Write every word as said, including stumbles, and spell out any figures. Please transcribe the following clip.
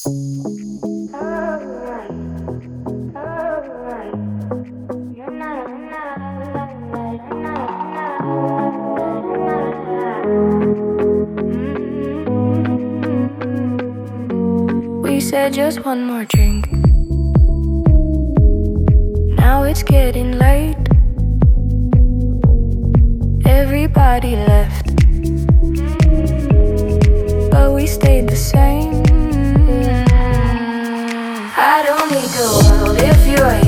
We said just one more drink. Now it's getting late. Everybody left, but we stayed the same. I don't need the world if you ain't